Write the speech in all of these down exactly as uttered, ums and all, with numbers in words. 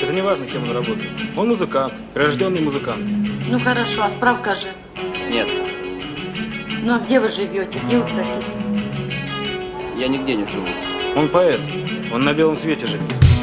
же не важно, кем он работает. Он музыкант, прирожденный музыкант. Ну хорошо, а справка же? Нет. Ну а где вы живете? Где вы прописаны? Я нигде не живу. Он поэт. Он на белом свете живет.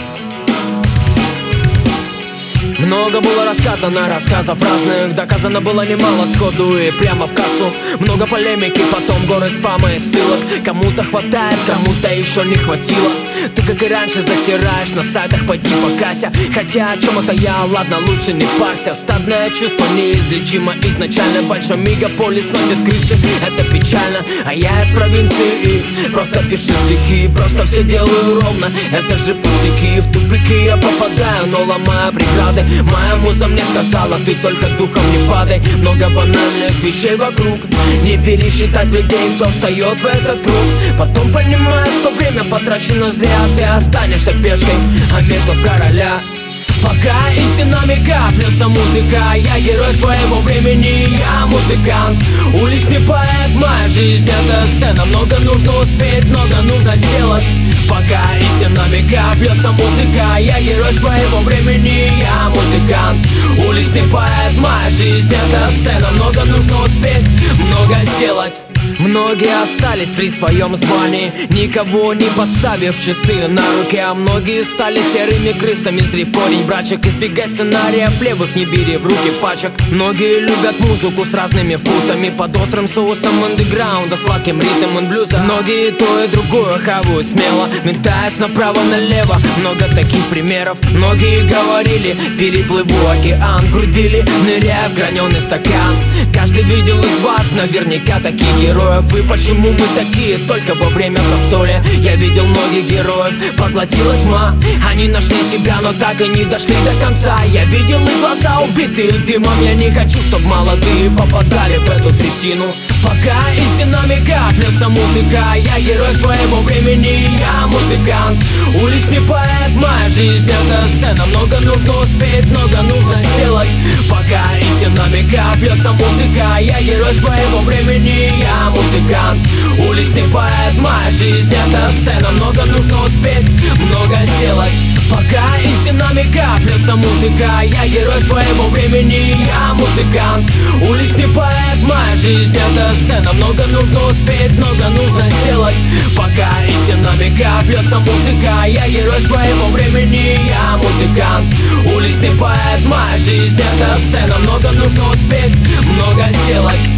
Много было рассказано, рассказов разных. Доказано было немало сходу и прямо в кассу. Много полемики, потом горы спама и ссылок. Кому-то хватает, кому-то еще не хватило. Ты, как и раньше, засираешь на сайтах, пойди покайся. Хотя о чем это я, ладно, лучше не парься. Стадное чувство неизлечимо изначально. Большой мегаполис носит крыши, это печально. А я из провинции и просто пишу стихи. Просто все делаю ровно, это же пустяки. В тупики я попадаю, но ломаю преграды. Моя муза мне сказала, ты только духом не падай. Много банальных вещей вокруг. Не пересчитать людей, кто встает в этот круг. Потом понимаешь, что время потрачено зря. Ты останешься пешкой, а метод короля. Пока истинными каплется музыка, я герой своего времени, я музыкант. Уличный поэт, моя жизнь это сцена. Много нужно успеть, много нужно сделать. Пока истинными каплется музыка, я герой своего времени, я музыкант. Уличный поэт, моя жизнь это сцена. Много нужно успеть, много сделать. Многие остались при своем звании, никого не подставив чистые на руки. А многие стали серыми крысами, зрив корень брачек. Избегай сценариев левых, не бери в руки пачек. Многие любят музыку с разными вкусами, под острым соусом андеграунда, сладким ритмом и блюза. Многие то и другое хавают смело, метаясь направо-налево. Много таких примеров. Многие говорили, переплыву океан, грудили, ныряя в граненый стакан. Каждый видел из вас наверняка таких героев. И почему мы такие только во время застолья? Я видел многих героев, поглотила тьма. Они нашли себя, но так и не дошли до конца. Я видел их глаза убитые дымом. Я не хочу, чтоб молодые попадали в эту трясину. Пока истинами каплется музыка, я герой своего времени, я музыкант. Уличный поэт, моя жизнь это сцена. Много нужно успеть, много нужно сделать. Пока истинами каплется музыка, я герой своего времени, я музыкант. Уличный поэт, моя жизнь это сцена. Много нужно успеть, много сделать. Пока истинами каплется музыка, я герой своего времени, я музыкант. Уличный поэт, моя жизнь это сцена. Много нужно успеть, много нужно сделать. Пока истинами каплется музыка, я герой своего времени, я музыкант. Уличный поэт, моя жизнь это сцена. Много нужно успеть, много сделать.